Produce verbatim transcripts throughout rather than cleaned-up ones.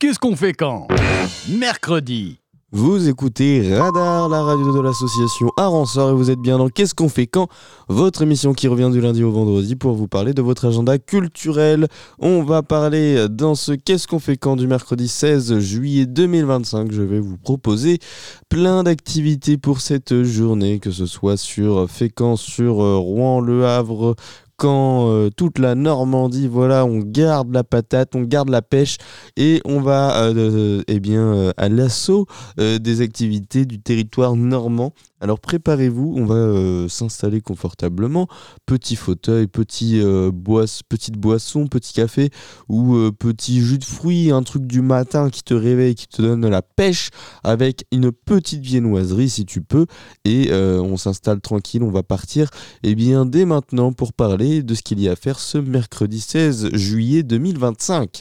Qu'est-ce qu'on fait quand ? Mercredi. Vous écoutez Radar, la radio de l'association Aransor, et vous êtes bien dans Qu'est-ce qu'on fait quand ? Votre émission qui revient du lundi au vendredi pour vous parler de votre agenda culturel. On va parler dans ce Qu'est-ce qu'on fait quand du mercredi seize juillet deux mille vingt-cinq. Je vais vous proposer plein d'activités pour cette journée, que ce soit sur Fécamp, sur Rouen, Le Havre, Caen, euh, toute la Normandie. Voilà, on garde la patate, on garde la pêche et on va euh, euh, eh bien, euh, à l'assaut euh, des activités du territoire normand. Alors préparez-vous, on va euh, s'installer confortablement. Petit fauteuil, petit, euh, boisse, petite boisson, petit café ou euh, petit jus de fruits, un truc du matin qui te réveille, qui te donne la pêche, avec une petite viennoiserie si tu peux. Et euh, on s'installe tranquille, on va partir eh bien, dès maintenant pour parler de ce qu'il y a à faire ce mercredi seize juillet deux mille vingt-cinq.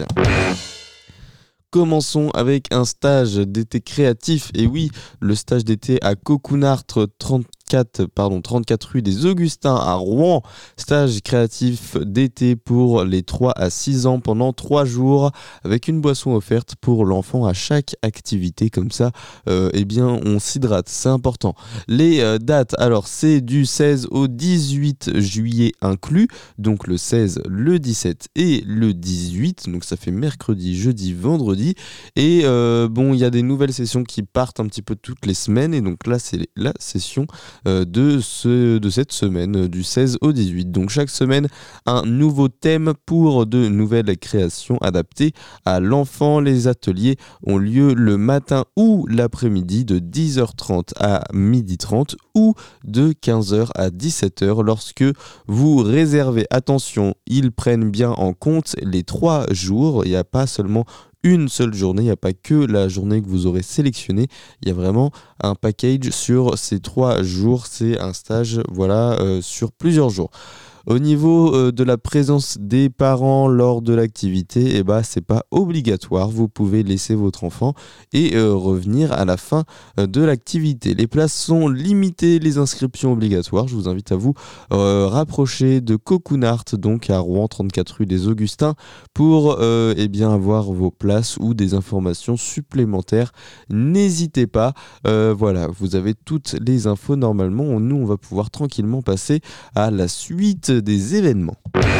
Commençons avec un stage d'été créatif. Et oui, le stage d'été à Cocoonart, trente-quatre, pardon, trente-quatre rue des Augustins à Rouen. Stage créatif d'été pour les trois à six ans pendant trois jours avec une boisson offerte pour l'enfant à chaque activité. Comme ça, euh, eh bien, on s'hydrate, c'est important. Les euh, dates, alors c'est du seize au dix-huit juillet inclus. Donc le seize, le dix-sept et le dix-huit. Donc ça fait mercredi, jeudi, vendredi. Et euh, bon, il y a des nouvelles sessions qui partent un petit peu toutes les semaines. Et donc là, c'est la session euh, de, ce, de cette semaine, euh, du seize au dix-huit. Donc chaque semaine, un nouveau thème pour de nouvelles créations adaptées à l'enfant. Les ateliers ont lieu le matin ou l'après-midi de dix heures trente à midi trente ou de quinze heures à dix-sept heures. Lorsque vous réservez, attention, ils prennent bien en compte les trois jours. Il n'y a pas seulement une seule journée, il n'y a pas que la journée que vous aurez sélectionnée, il y a vraiment un package sur ces trois jours, c'est un stage voilà, euh, sur plusieurs jours. Au niveau euh, de la présence des parents lors de l'activité, eh ben, c'est pas obligatoire. Vous pouvez laisser votre enfant et euh, revenir à la fin euh, de l'activité. Les places sont limitées, les inscriptions obligatoires. Je vous invite à vous euh, rapprocher de Cocoonart, donc à Rouen, trente-quatre rue des Augustins, pour euh, eh bien, avoir vos places ou des informations supplémentaires. N'hésitez pas. Euh, voilà, vous avez toutes les infos normalement. Nous, on va pouvoir tranquillement passer à la suite des événements.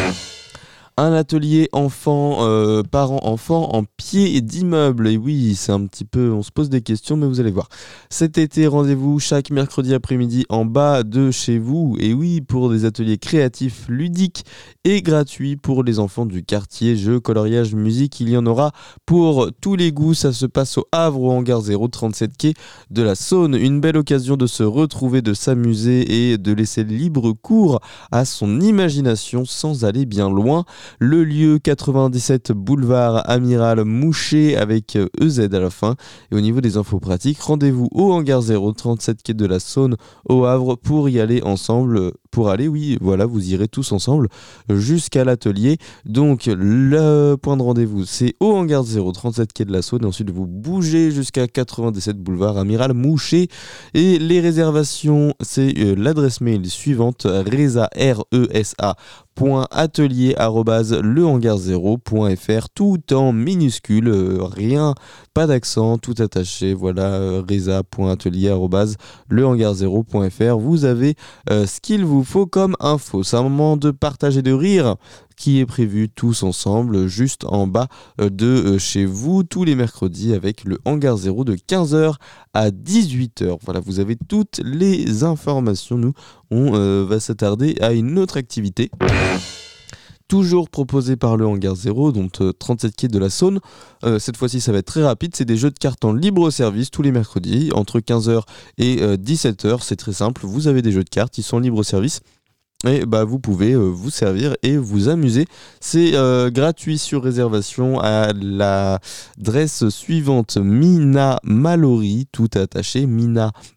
Un atelier enfant, euh, parents-enfants en pied d'immeuble. Et oui, c'est un petit peu, on se pose des questions, mais vous allez voir. Cet été, rendez-vous chaque mercredi après-midi en bas de chez vous. Et oui, pour des ateliers créatifs, ludiques et gratuits pour les enfants du quartier. Jeux, coloriage, musique, il y en aura pour tous les goûts. Ça se passe au Havre, au hangar zéro, trente-sept quai de la Saône. Une belle occasion de se retrouver, de s'amuser et de laisser libre cours à son imagination sans aller bien loin. Le lieu, quatre-vingt-dix-sept boulevard Amiral Mouchet avec E Z à la fin. Et au niveau des infos pratiques, rendez-vous au hangar zéro, trente-sept quai de la Saône au Havre pour y aller ensemble. Pour aller, oui, voilà, vous irez tous ensemble jusqu'à l'atelier. Donc le point de rendez-vous, c'est au hangar zéro, trente-sept quai de la Saône. Et ensuite, vous bougez jusqu'à quatre-vingt-dix-sept boulevard Amiral Mouchet. Et les réservations, c'est euh, l'adresse mail suivante, resa, R E S A, point atelier arobase le hangar zéro point f r, tout en minuscule, euh, rien, pas d'accent, tout attaché. Voilà, euh, resa point atelier arobase le hangar zéro point f r. Vous avez euh, ce qu'il vous faut comme info. C'est un moment de partage et de rire qui est prévu tous ensemble juste en bas de chez vous tous les mercredis avec le hangar zéro de quinze heures à dix-huit heures. Voilà, vous avez toutes les informations. Nous, on euh, va s'attarder à une autre activité. Toujours proposé par le hangar zéro, donc euh, trente-sept quai de la Saône. Euh, cette fois-ci, ça va être très rapide. C'est des jeux de cartes en libre service tous les mercredis entre quinze heures et euh, dix-sept heures. C'est très simple. Vous avez des jeux de cartes, ils sont en libre service. Et bah, vous pouvez euh, vous servir et vous amuser. C'est euh, gratuit sur réservation à l'adresse suivante, Mina Mallory, tout attaché, Mina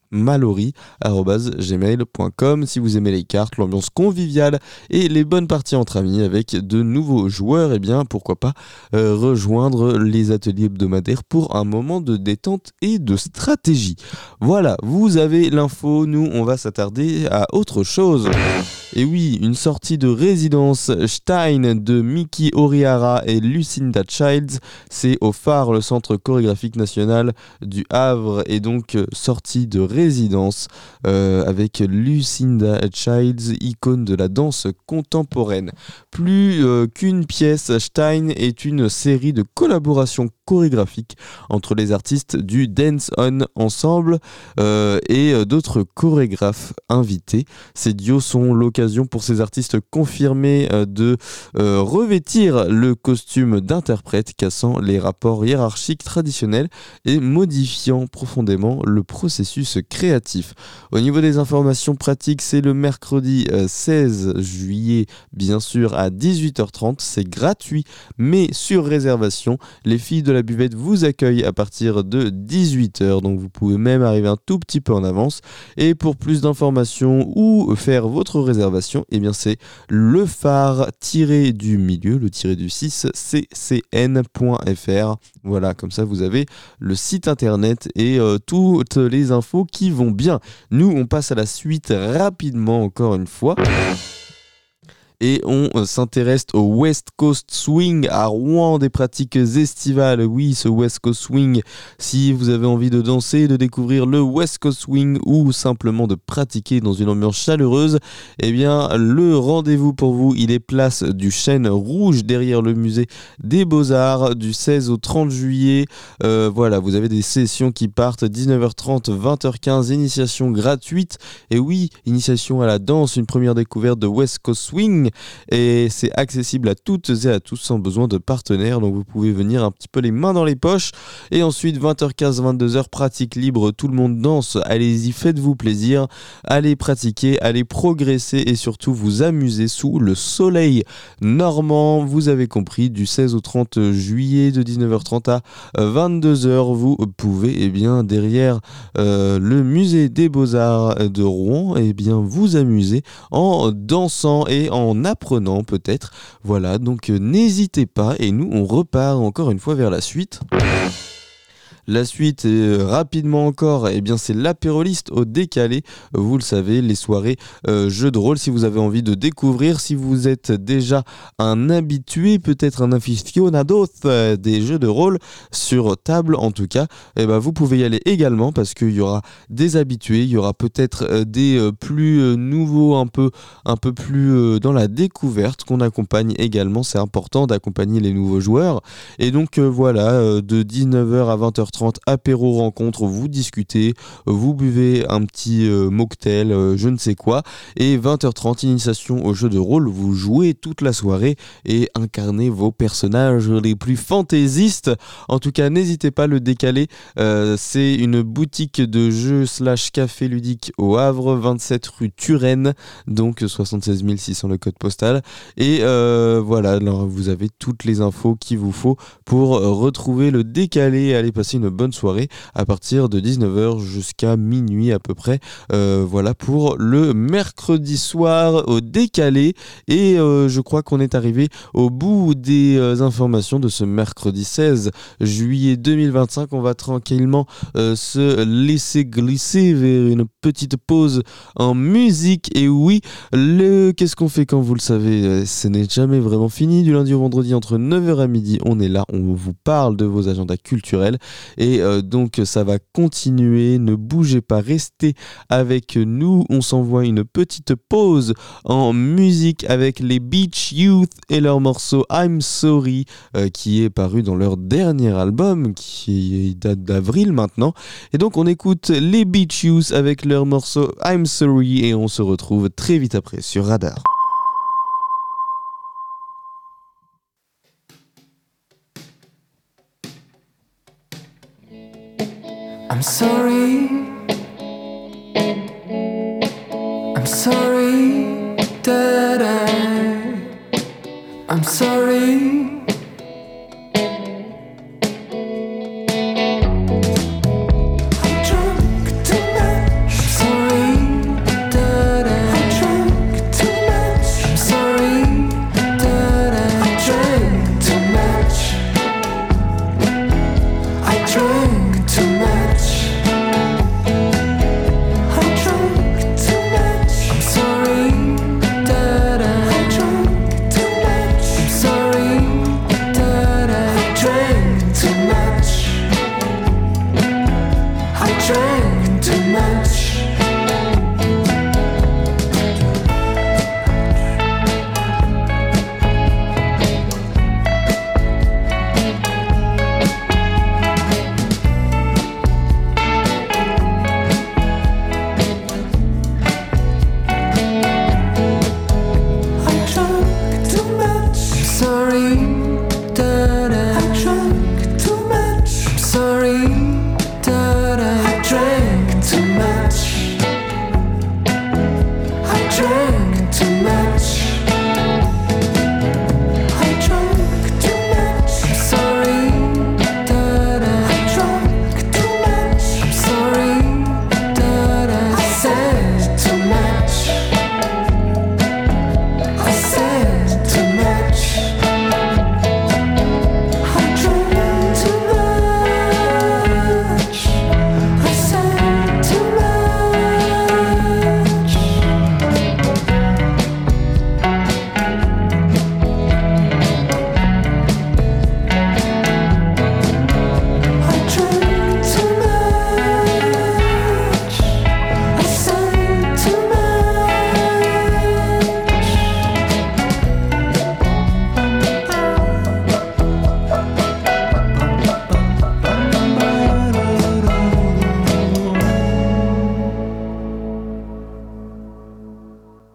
mallory arobase gmail point com si vous aimez les cartes, l'ambiance conviviale et les bonnes parties entre amis avec de nouveaux joueurs. Et bien pourquoi pas euh, rejoindre les ateliers hebdomadaires pour un moment de détente et de stratégie. Voilà, vous avez l'info, nous on va s'attarder à autre chose. Et oui, une sortie de résidence Stein de Miki Orihara et Lucinda Childs, c'est au Phare, le centre chorégraphique national du Havre, et donc euh, sortie de résidence euh, avec Lucinda Childs, icône de la danse contemporaine. Plus euh, qu'une pièce, Stein est une série de collaborations chorégraphiques entre les artistes du Dance On Ensemble euh, et euh, d'autres chorégraphes invités. Ces duos sont l'occasion pour ces artistes confirmés euh, de euh, revêtir le costume d'interprète, cassant les rapports hiérarchiques traditionnels et modifiant profondément le processus créatif. Au niveau des informations pratiques, c'est le mercredi euh, seize juillet, bien sûr, à dix-huit heures trente. C'est gratuit, mais sur réservation. Les filles de la buvette vous accueillent à partir de dix-huit heures, donc vous pouvez même arriver un tout petit peu en avance. Et pour plus d'informations ou faire votre réservation, eh bien c'est le phare tiré du milieu, le tiré du six, c c n point f r. Voilà, comme ça vous avez le site internet et euh, toutes les infos qui vont bien. Nous, on passe à la suite rapidement encore une fois. Et on s'intéresse au West Coast Swing à Rouen, des pratiques estivales. Oui, ce West Coast Swing, si vous avez envie de danser, de découvrir le West Coast Swing ou simplement de pratiquer dans une ambiance chaleureuse, eh bien, le rendez-vous pour vous, il est place du Chêne Rouge derrière le musée des Beaux-Arts du seize au trente juillet. Euh, voilà, vous avez des sessions qui partent dix-neuf heures trente, vingt heures quinze, initiation gratuite. Et oui, initiation à la danse, une première découverte de West Coast Swing. Et c'est accessible à toutes et à tous sans besoin de partenaires, donc vous pouvez venir un petit peu les mains dans les poches. Et ensuite vingt heures quinze, vingt-deux heures, pratique libre, tout le monde danse, allez-y, faites-vous plaisir, allez pratiquer, allez progresser et surtout vous amuser sous le soleil normand. Vous avez compris, du seize au trente juillet, de dix-neuf heures trente à vingt-deux heures, vous pouvez, eh bien, derrière euh, le musée des Beaux-Arts de Rouen, eh bien, vous amuser en dansant et en apprenant peut-être. Voilà, donc euh, n'hésitez pas et nous on repart encore une fois vers la suite. La suite, euh, rapidement encore, eh bien c'est l'apéroliste au décalé. Vous le savez, les soirées euh, jeux de rôle, si vous avez envie de découvrir, si vous êtes déjà un habitué, peut-être un aficionado euh, des jeux de rôle sur table en tout cas, eh ben, vous pouvez y aller également parce qu'il y aura des habitués, il y aura peut-être euh, des euh, plus euh, nouveaux, un peu, un peu plus euh, dans la découverte qu'on accompagne également. C'est important d'accompagner les nouveaux joueurs. Et donc euh, voilà, euh, de dix-neuf heures à vingt heures trente, apéro rencontre, vous discutez, vous buvez un petit euh, mocktail, euh, je ne sais quoi, et vingt heures trente, initiation au jeu de rôle, vous jouez toute la soirée et incarnez vos personnages les plus fantaisistes. En tout cas, n'hésitez pas, le décalé, euh, c'est une boutique de jeux slash café ludique au Havre, vingt-sept rue Turenne, donc soixante-seize mille six cents le code postal, et euh, voilà, alors vous avez toutes les infos qu'il vous faut pour retrouver le décalé et aller passer une bonne soirée à partir de dix-neuf heures jusqu'à minuit à peu près. Euh, voilà pour le mercredi soir au décalé. Et euh, je crois qu'on est arrivé au bout des euh, informations de ce mercredi seize juillet deux mille vingt-cinq. On va tranquillement euh, se laisser glisser vers une petite pause en musique. Et oui, le qu'est-ce qu'on fait quand vous le savez, ce n'est jamais vraiment fini. Du lundi au vendredi entre neuf heures à midi, on est là, on vous parle de vos agendas culturels. Et euh, donc ça va continuer, ne bougez pas, restez avec nous. On s'envoie une petite pause en musique avec les Beach Youth et leur morceau I'm Sorry euh, qui est paru dans leur dernier album qui date d'avril maintenant. Et donc on écoute les Beach Youth avec leur morceau I'm Sorry et on se retrouve très vite après sur Radar. I'm sorry